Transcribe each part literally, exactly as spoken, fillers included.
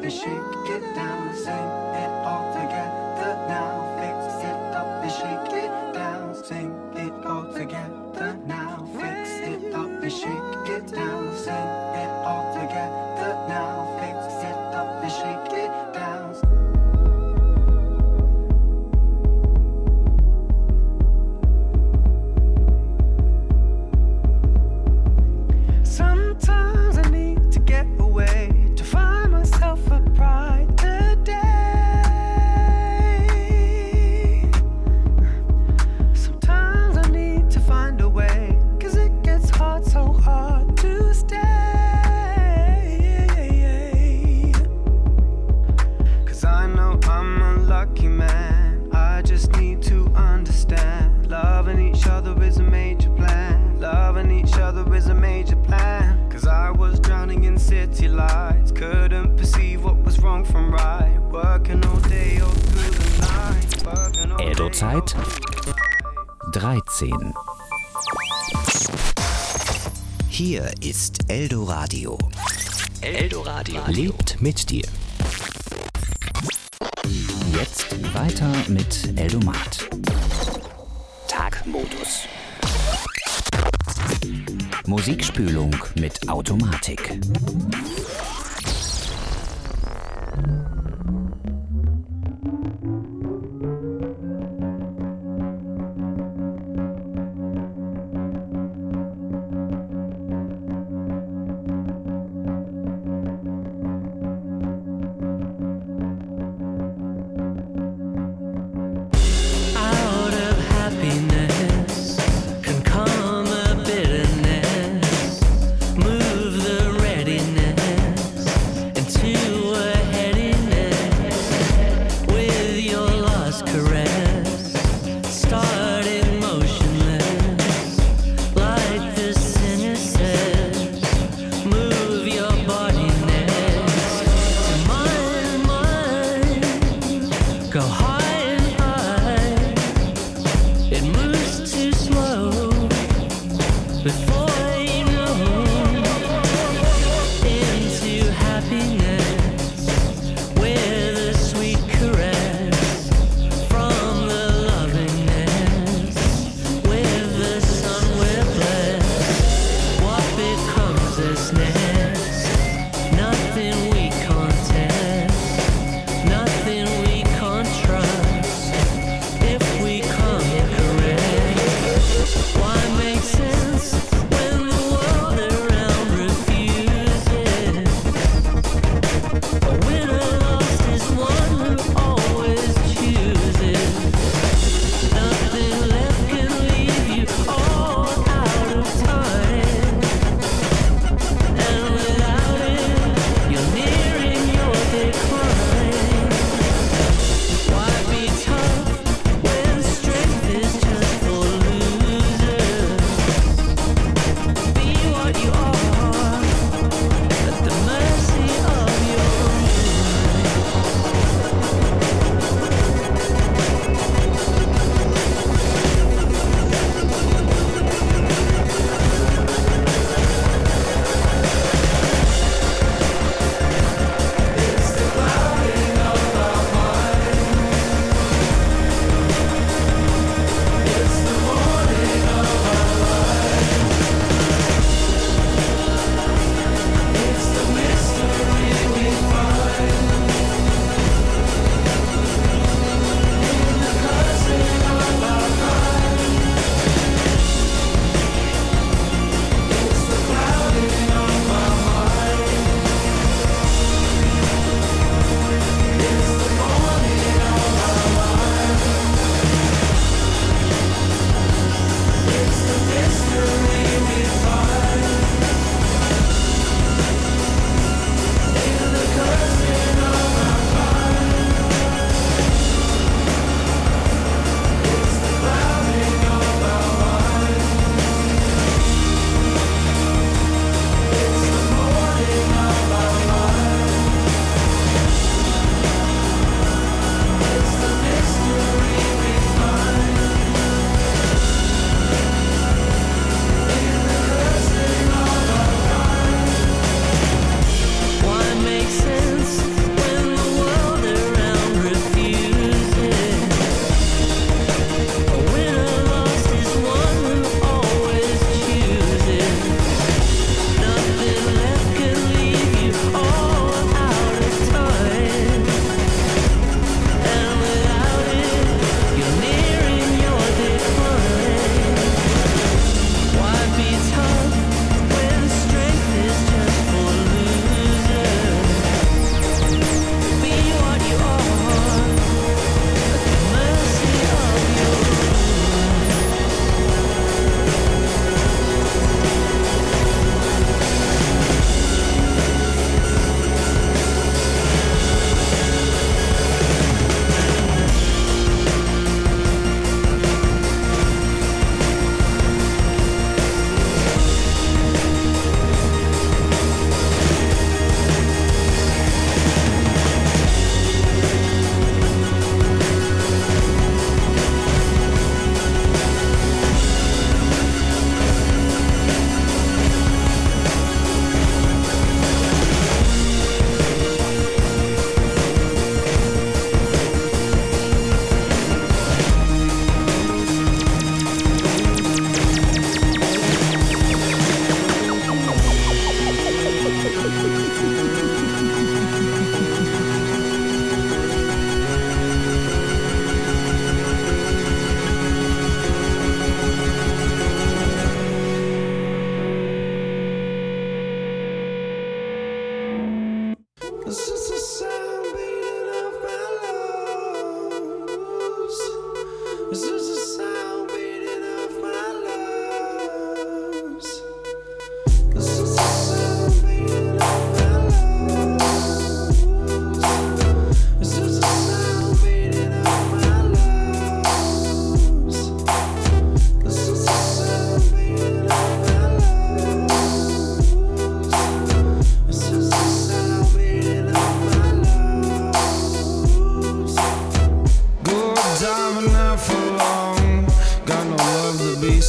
and shake it down. Sing it all together now. Fix it up and shake it down. Sing it all together now. Fix it up and shake it down. Sing it all together now. Fix it up and shake it down. Sometimes I need to get away to find myself a brighter day. Sometimes I need to find a way, 'cause it gets hard, so hard to stay. 'Cause I know I'm a lucky man, I just need to understand. Loving each other is a major plan. Loving each other is a major plan. 'Cause I was drowning in city lights, couldn't perceive what was wrong from right. Working all day all through the night. Working all day. Eldo-Zeit dreizehn. Hier ist Eldoradio. Eldoradio lebt mit dir. Jetzt weiter mit Eldomat. Tagmodus. Musikspülung mit Automatik. Move the readiness.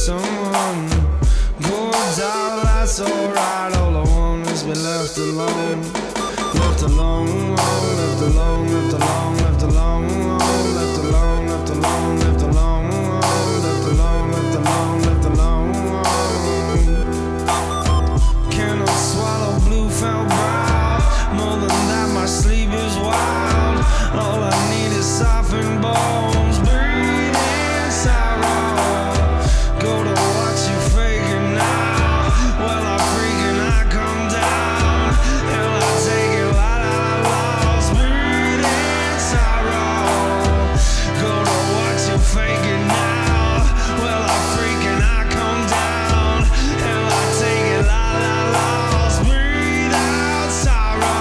someone goes out, that's alright. All I want is be left alone, left alone, left alone, left alone, left alone, left alone, left alone, left alone, left alone, left alone, left alone. Cannot swallow blue felt brow. More than that, my sleep is wild. All I need is softened bones. Breathe in sorrow. Go to watch you faking now. Well, I freaking I come down. And I take it la la la lost. Breathe in sorrow. Go to watch you faking now. Well, I freaking I come down. And I take it la la lost. Breathe out sorrow.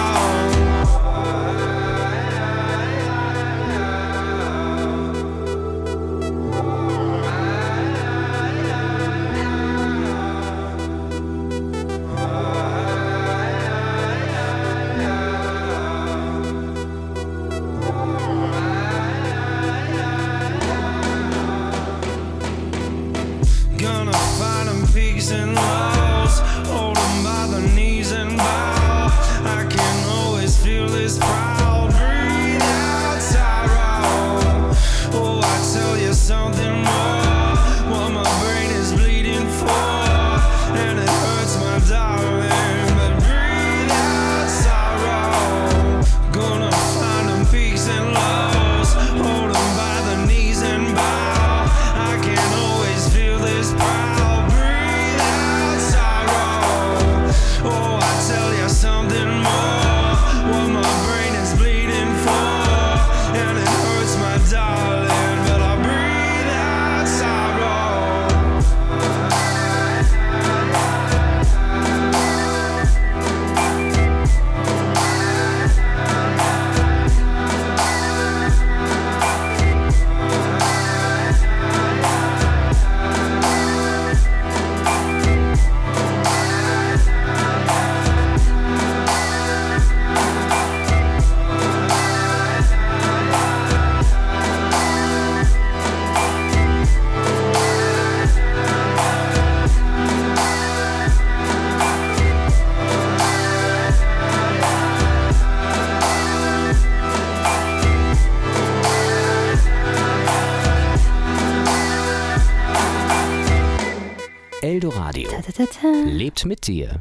Gonna find them peaks and lows, hold them by the knees and bow. I can always feel this proud. Breathe out sorrow. Oh, I tell you something more. What my brain is bleeding for, and it hurts my darling. But breathe out sorrow. Gonna find them peaks and lows, hold them by the knees and bow. I can always feel this proud. Breathe out sorrow. Oh, I tell you something more. What my brain is bleeding for, and it hurts my darling. But I breathe out sorrow. Eldoradio Ta, ta, ta, ta. lebt mit dir.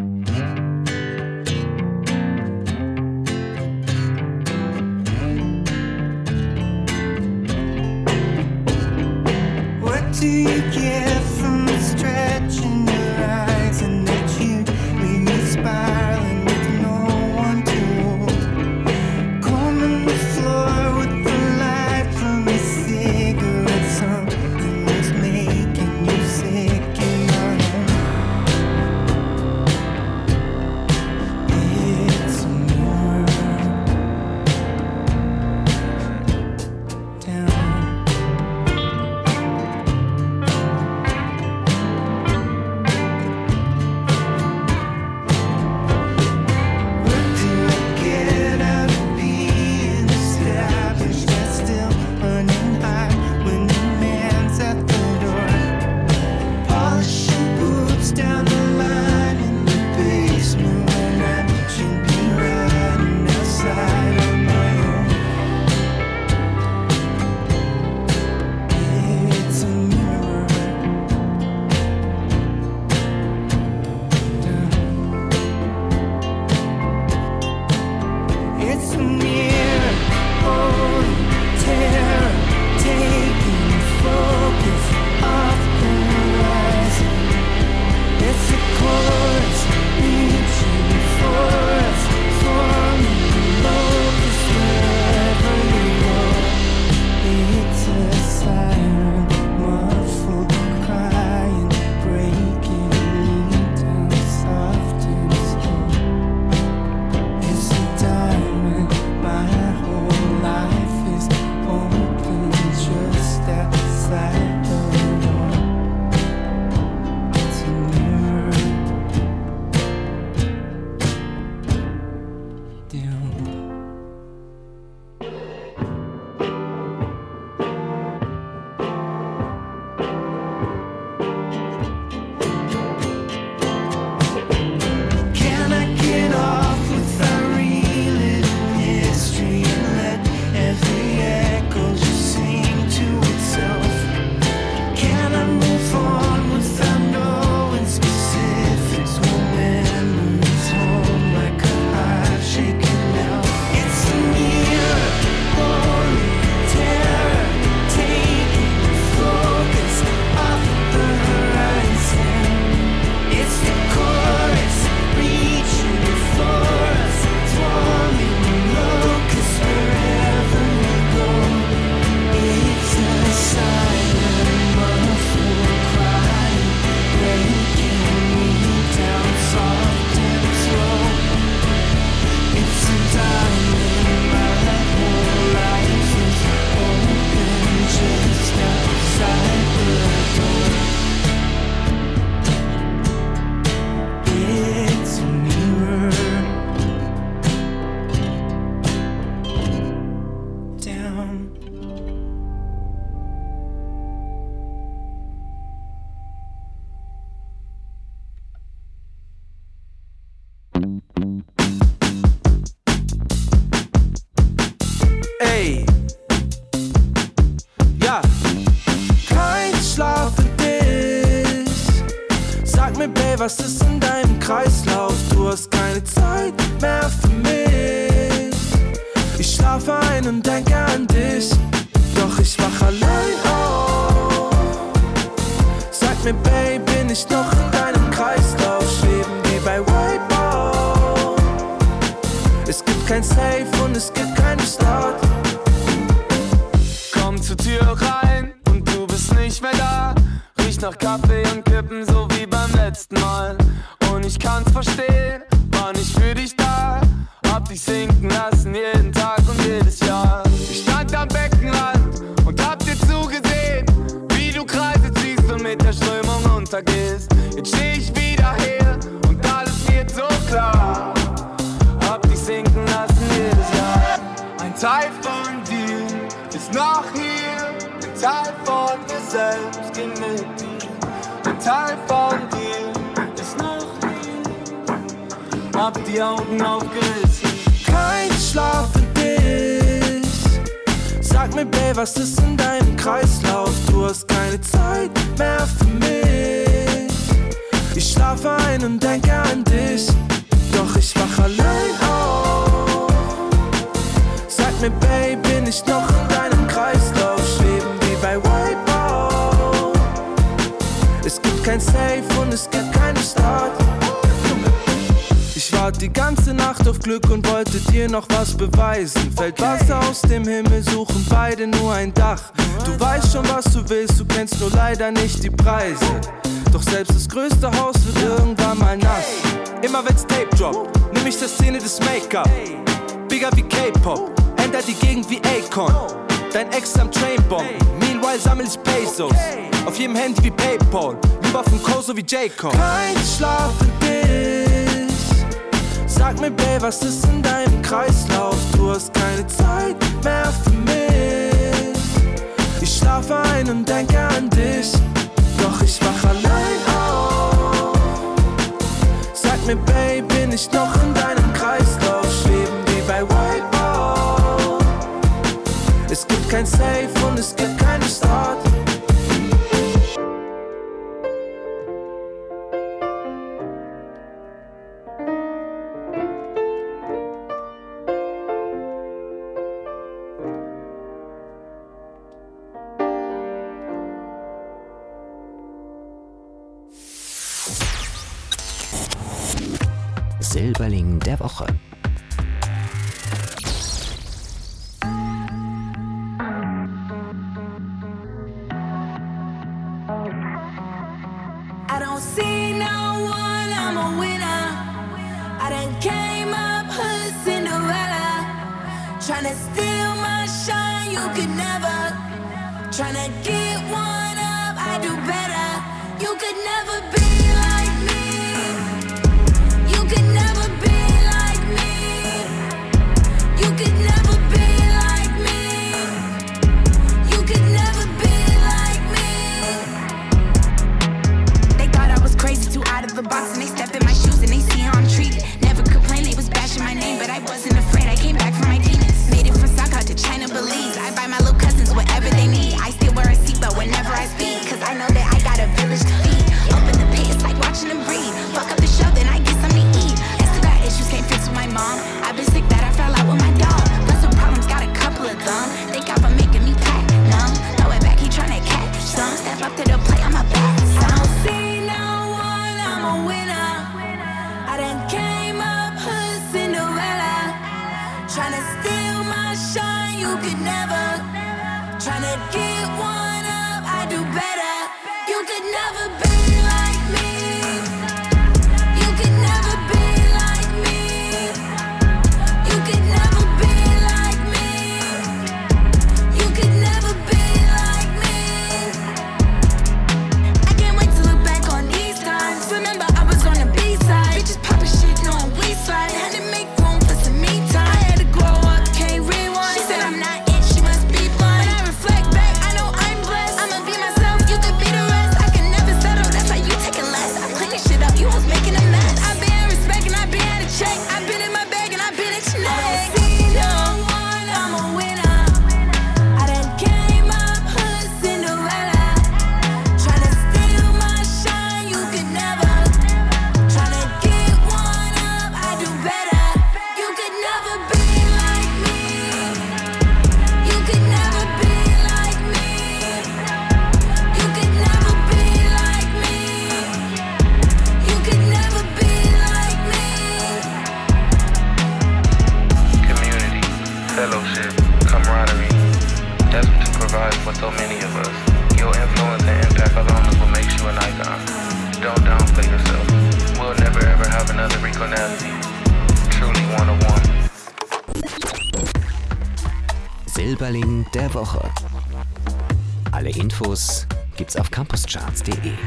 What do you get from stretching your eyes and that you leave me spiraling with no one to hold? Combing the floor with the light from a cigarette. Something was making you sick in your home. It's more down. was ist in deinem Kreislauf? Du hast keine Zeit mehr für mich. Ich schlafe ein und denke an dich, doch ich wach allein auf. Sag mir, Babe, bin ich noch in deinem Kreislauf? Schweben wie bei Wipeout. Es gibt kein Safe und es gibt keinen Start. Komm zur Tür rein und du bist nicht mehr da. Riecht nach Kaffee und Kippen, so wie beim letzten Mal. Und ich kann's verstehen, war nicht für dich da. Hab dich sinken lassen jeden Tag und jedes Jahr. Ich stand am Beckenrand und hab dir zugesehen, wie du Kreise ziehst und mit der Strömung untergehst. Jetzt steh ich wieder hier und alles wird so klar. Hab dich sinken lassen jedes Jahr. Ein Teil von dir ist noch hier, ein Teil von dir selbst ging mit dir. Ein Teil von dir ist noch hier. Hab die Augen aufgerissen. Kein Schlaf für dich. Sag mir, Babe, was ist in deinem Kreislauf? Du hast keine Zeit mehr für mich. Ich schlafe ein und denke an dich, doch ich wach allein auf. Sag mir, Babe, bin ich noch in deinem Kreislauf? Schweben wie bei Wipeout. Es gibt kein Safe und es gibt keinen Start. Ich warte die ganze Nacht auf Glück und wollte dir noch was beweisen. Fällt Wasser aus dem Himmel, suchen beide nur ein Dach. Du weißt schon, was du willst, du kennst nur leider nicht die Preise. Doch selbst das größte Haus wird irgendwann mal nass. Immer wenn's Tape droppt, nimm ich der Szene des Make-up. Bigger wie K-Pop, ändert die Gegend wie Akon. Dein Ex am Trainbomb, meanwhile sammel ich Pesos. Auf jedem Handy wie Paypal, lieber von Koso wie J-Cole. Kein Schlaf für dich. Sag mir, Babe, was ist in deinem Kreislauf? Du hast keine Zeit mehr für mich. Ich schlafe ein und denke an dich, doch ich wach allein auf. Sag mir, Babe, bin ich noch in deinem Kreislauf? Schweben wie bei Wipeout. Es gibt kein Safe und es gibt keinen Start. Silberling der Woche. I don't see no one, I'm a winner. I done came up hood Cinderella. Tryna steal my shine, you could never. Tryna get one up, I do better. You could never be like me. You could never be like me. You could never be like me. You could never be like me. They thought I was crazy, too out of the box, and they step in my shoes and they see how I'm treated. Never complained, they was bashing my name, but I wasn't afraid. I came back from my demons. Made it from Saka to China, Belize. I buy my little cousins whatever they need. I still wear a seatbelt whenever I speak, cause I know that I got a village to feed. Open the pit, it's like watching them breathe. Fuck up the show, then I get something to eat. I still got issues, can't fix with my mom. I've been sick that I fell out with my dog. Plus some problems, got a couple of them. Thank God for making me pack, numb. Throw it back, he tryna catch some. Step up to the plate, I'm a bad son. I don't see no one, I'm a winner. I done came up hood Cinderella. Tryna steal my shine, you could never. Tryna get one up, I do better. You could never be like me. You could never be like me. You could never be like me. You could never be like me. I can't wait to look back on these times. Remember I was on the B-side. Bitches poppin' shit, knowing we slide. Had to make room for some me time. I had to grow up, can't rewind. She said I'm not it, she must be blind. When I reflect back, I know I'm blessed. I'ma be myself, you could be the rest. I can never settle down. fellowship, camaraderie. That's what you provide for so many of us. Your influence and impact alone is what makes you an icon. Don't downplay yourself. We'll never ever have another Rico Nasty. Truly one of one. Silberling der Woche. Alle Infos gibt's auf campuscharts punkt de.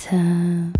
weiter.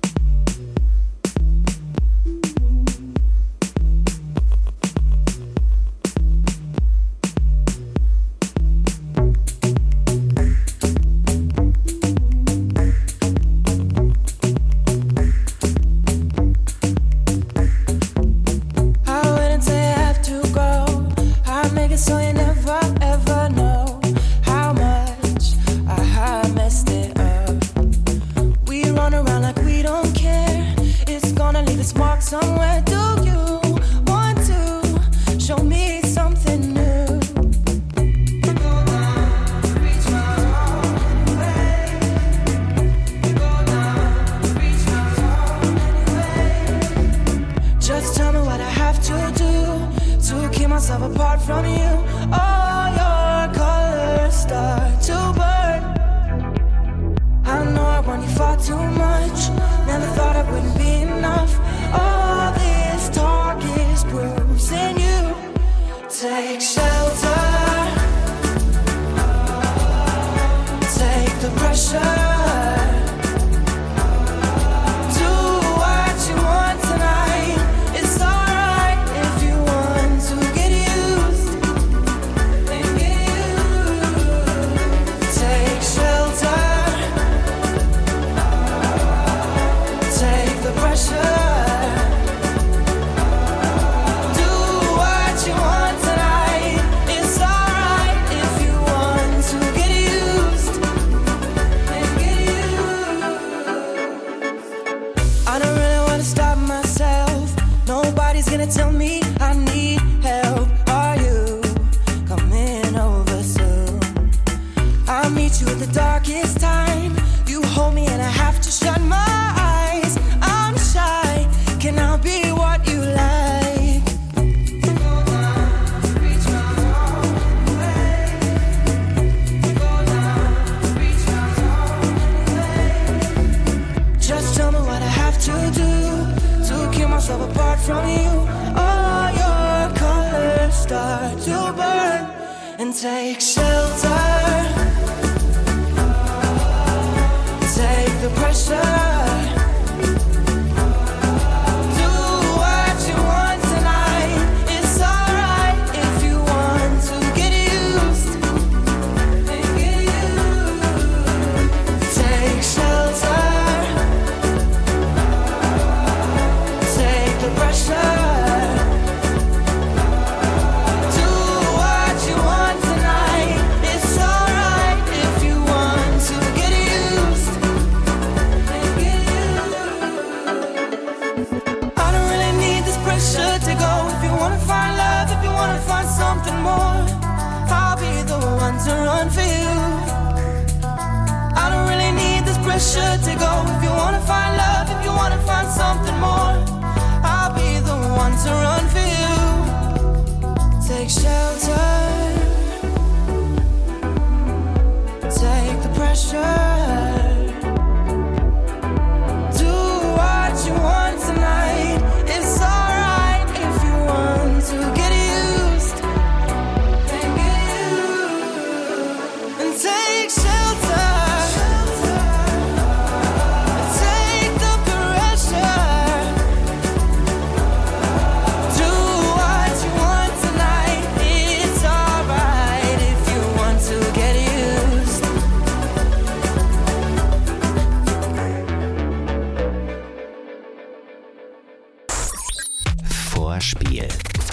Vorspiel.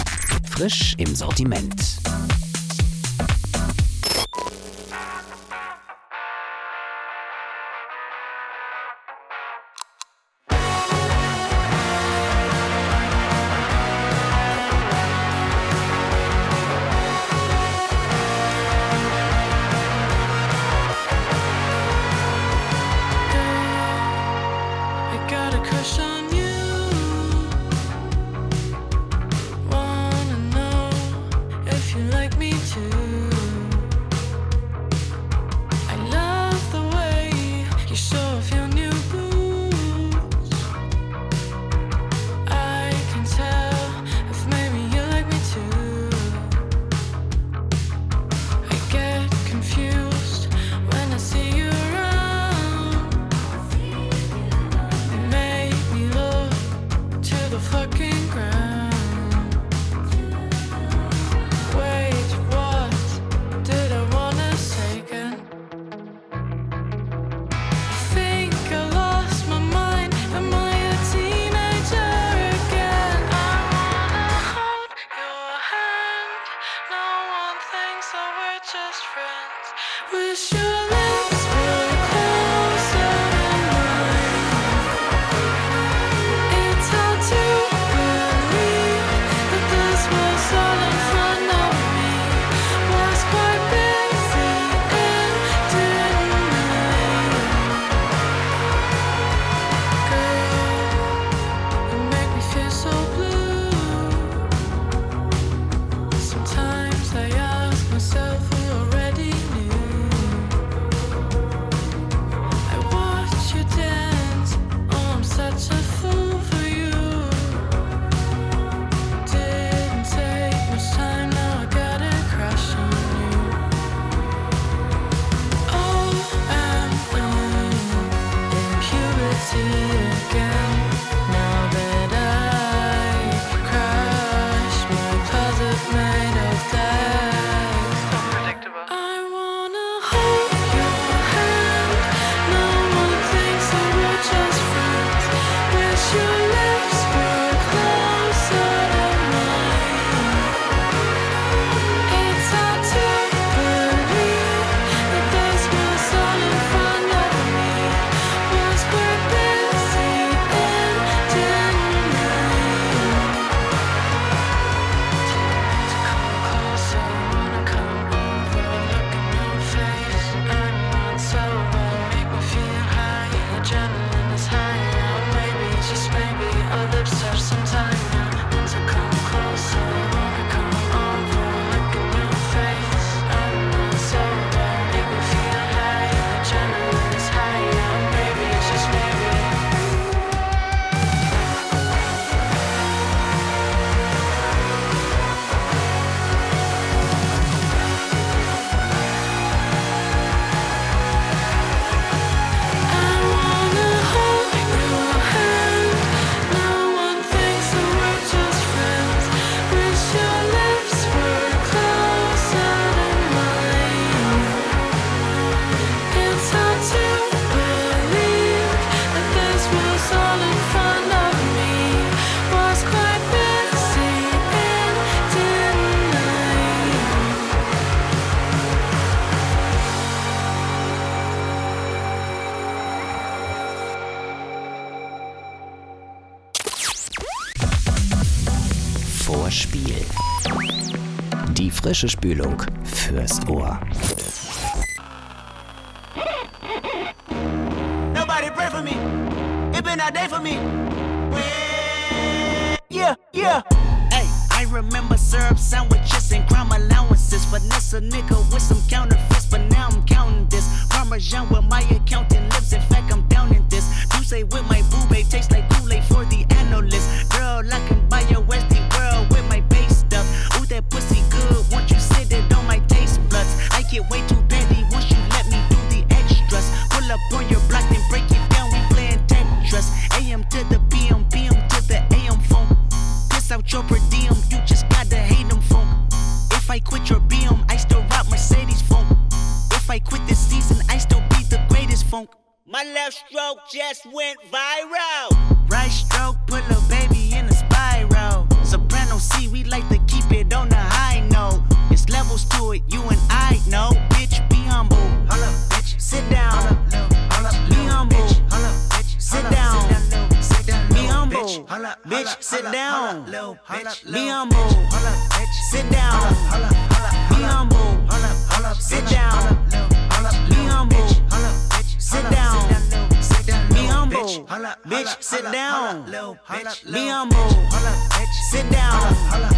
Frisch im Sortiment. Like me stabil. Die frische Spülung fürs Ohr. Nobody pray for me. It been a day for me. Yeah, yeah. Hey, I remember syrup sandwiches and crime allowances. Finesse a nigga with some counterfeits, but now I'm counting this. Parmesan with my accountant lips. In fact, I'm down in this. You say with my boo babe tastes like Kool-Aid for the analyst. Girl, I can buy your Westie world with my base stuff. Ooh, that pussy good. Once you sit it on my taste buds, I get way too petty once you let me do the extras. Pull up on your block and break it down. We playing Tetris. A M to the P M, P M to the A M phone. Piss out your per diem, you just gotta hate them funk. If I quit your B M, I still rock Mercedes funk. If I quit this season, I still be the greatest funk. My left stroke just went viral. Right stroke put a baby in a spiral. Soprano C, we like to keep it on the high note. It's levels to it, you and I know. Bitch, be humble. Holla, bitch. Sit down. Holla, be humble. Holla, bitch. Sit down. Be humble. Bitch, sit down. Be humble. Sit down. Be humble. Sit down. Be humble. Sit down. Be humble. Bitch, sit down. Be humble. Sit down.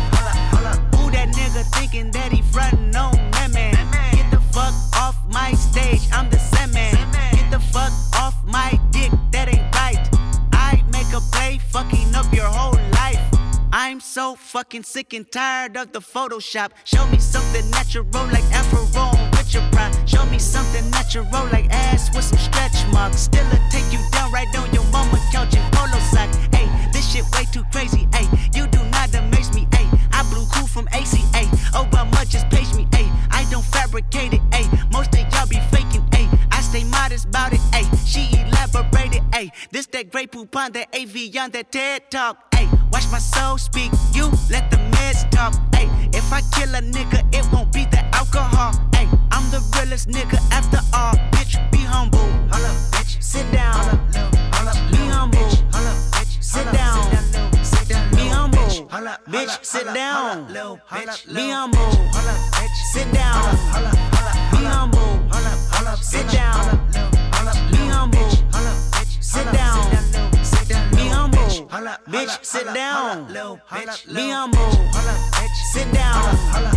Who that nigga thinking that he frontin' on that man? Get the fuck off my stage, I'm the same man. Get the fuck off my dick, that ain't right. I make a play, fucking up your whole life. I'm so fucking sick and tired of the Photoshop. Show me something natural like Afro on Richard Pryor. Show me something natural like ass with some stretch marks. Still a take you down right on your mama couch in polo socks. Ayy, this shit way too crazy. Ayy, you do not amaze me. Ayy, I blew cool from A C A. Obama just page me. Ayy, I don't fabricate it. Ayy, most of y'all be faking. Ayy, I stay modest about it. Ayy, she elaborated. Ayy, this that Grey Poupon, that A V on that TED Talk. Ayy, watch my soul speak, you let the meds talk. Ayy, if I kill a nigga, it won't be the alcohol. Ayy, I'm the realest nigga after all. Bitch, be humble. Holla, bitch. Sit down. Holla, be humble. Holla, bitch. Sit down. Be humble. Bitch, sit down. Be humble. Sit down. Be humble. Sit down. Be humble. Sit down. Be humble. Bitch, sit down. Be humble. Sit down.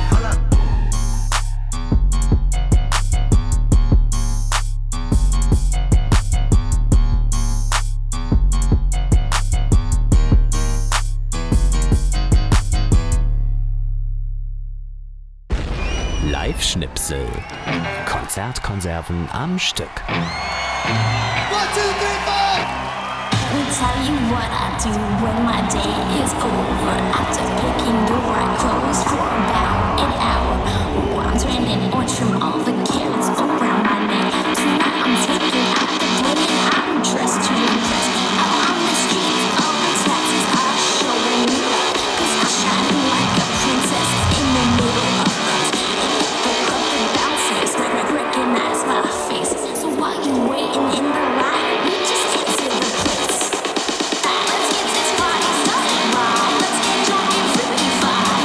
Live-Schnipsel. Konzertkonserven am Stück. One, two, three, four. Let me tell you what I do when my day is over. After picking the right clothes for about an hour, wandering in orange from all the carrots around my neck. Tonight I'm taking out the day and I'm dressed to impress. Out on the streets, all the taxis are showing me love, 'cause I'm shining like a princess in the middle of us. The club, the bouncers recognize my face. So while you waiting in the line, we just get to the place. Let's get this party started, mom. Let's get drunk and really fun.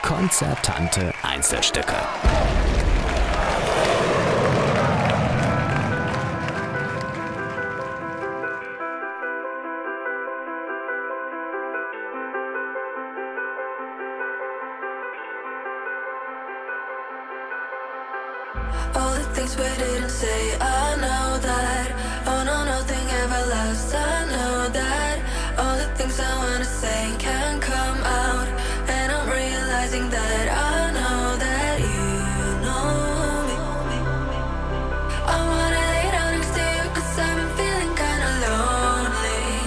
konzertante Einzelstücke. All the things we didn't say, I know that. Oh no, nothing ever lasts, I know that. All the things I wanna say can't come out, and I'm realizing that I know that you know me. I wanna lay down next to you, cause I've been feeling kinda lonely.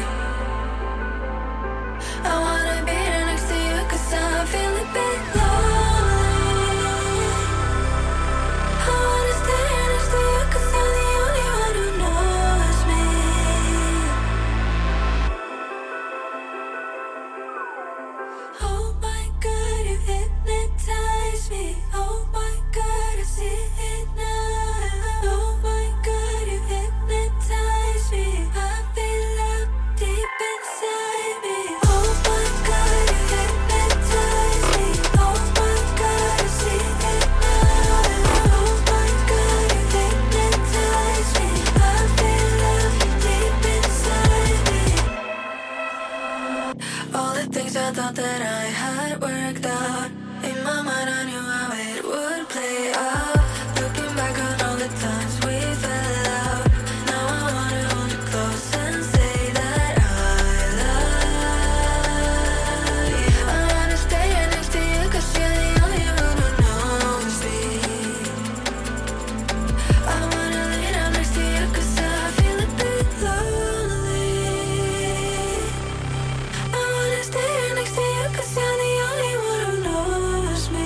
I wanna be there next to you, cause I'm feeling a bit lonely. I thought that I had worked out. In my mind I knew how it would play out. Looking back on all the times we fell out, now I wanna hold you close and say that I love you. I wanna stay right next to you, cause you're the only one who knows me. I wanna lay down next to you, cause I feel a bit lonely. I wanna stay right next to you, cause you're the only one who knows me.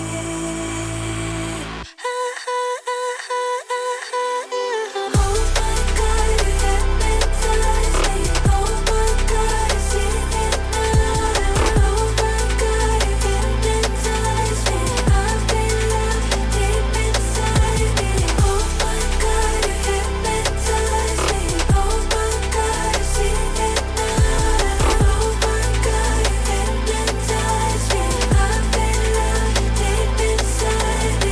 Oh my God, you hypnotize me. Oh my God, I see it now. Oh my God, you hypnotize me. I feel love deep inside me. Oh my God, you hypnotize me. Oh my God, I see it now. Oh my God, you hypnotize me. I feel love deep inside me.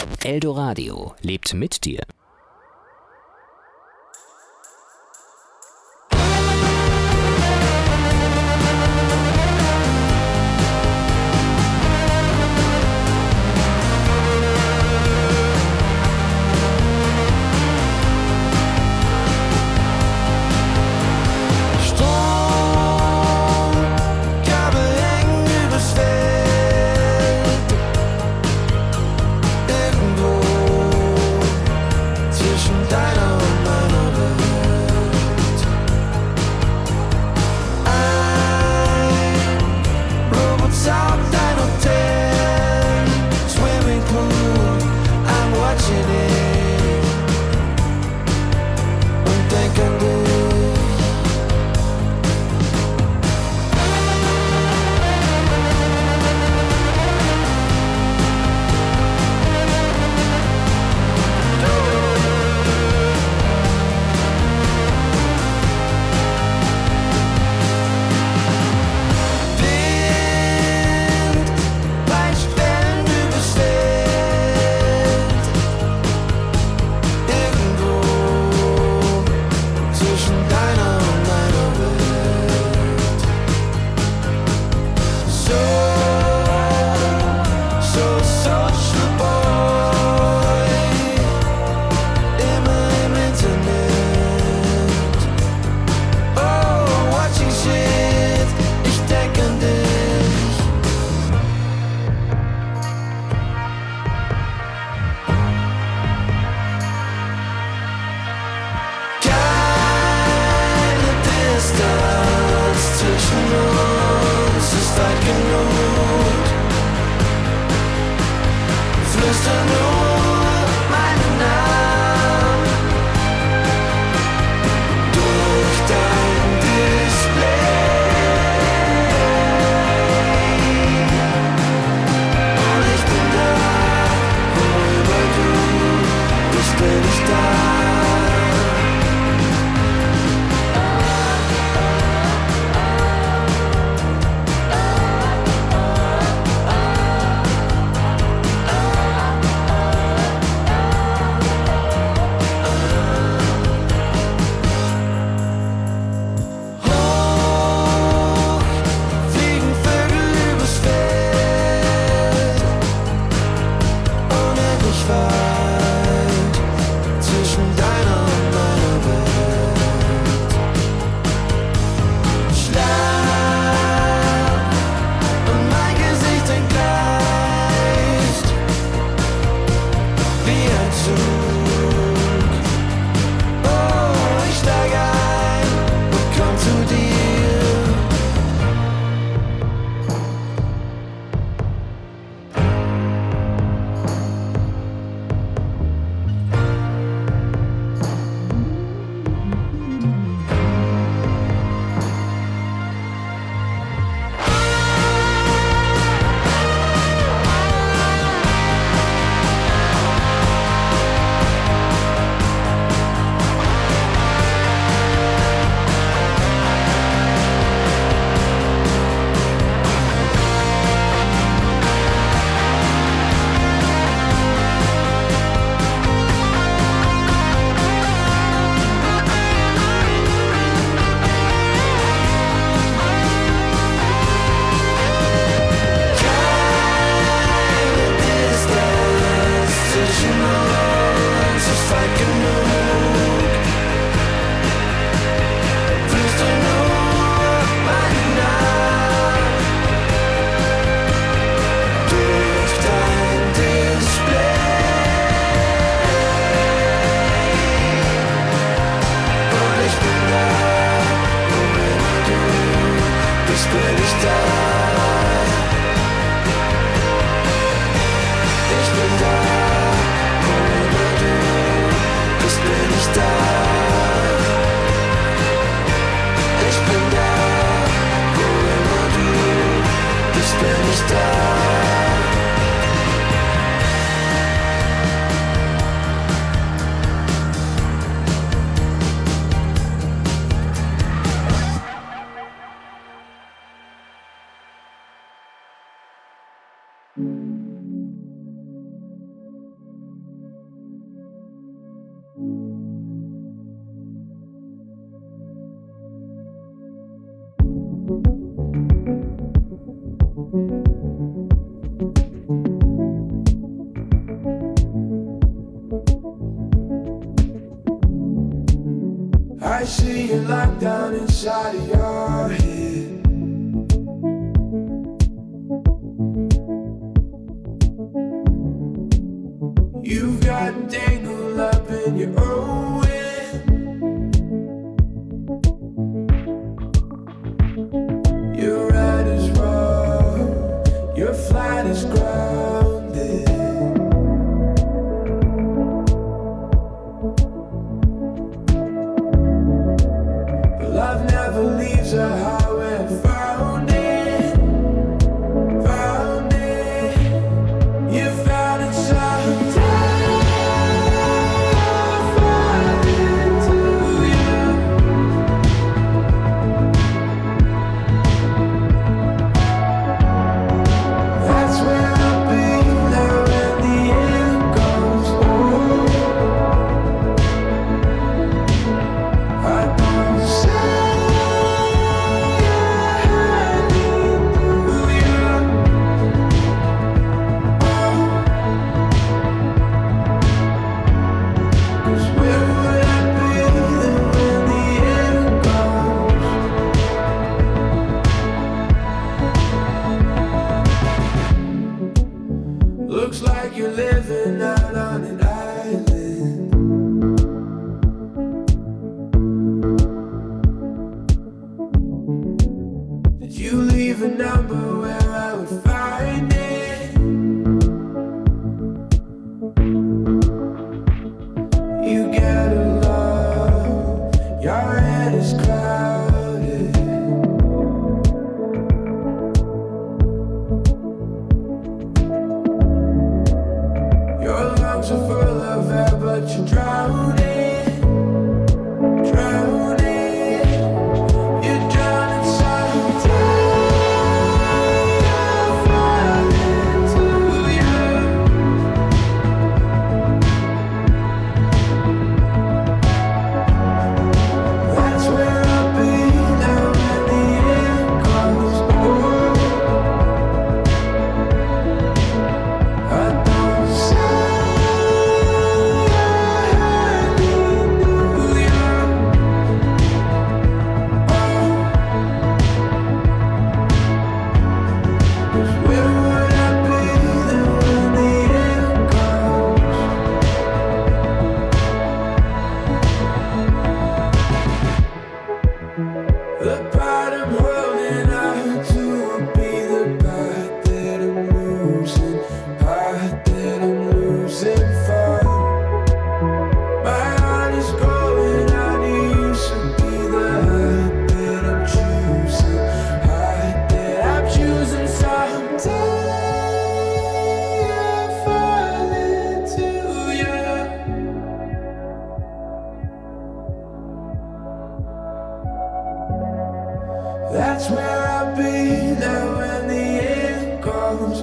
Eldoradio lebt mit dir.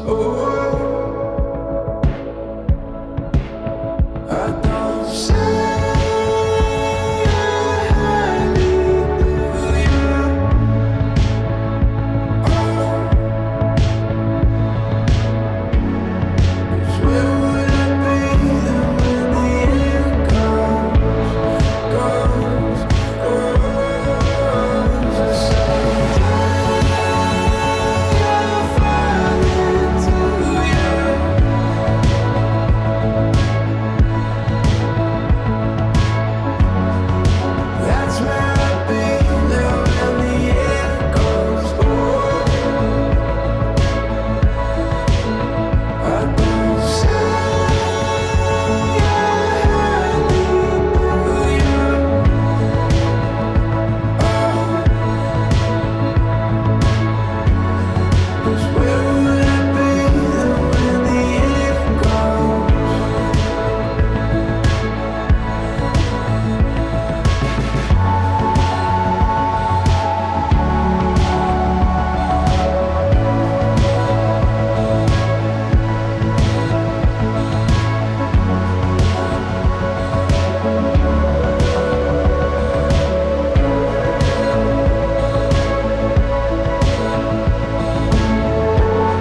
oh.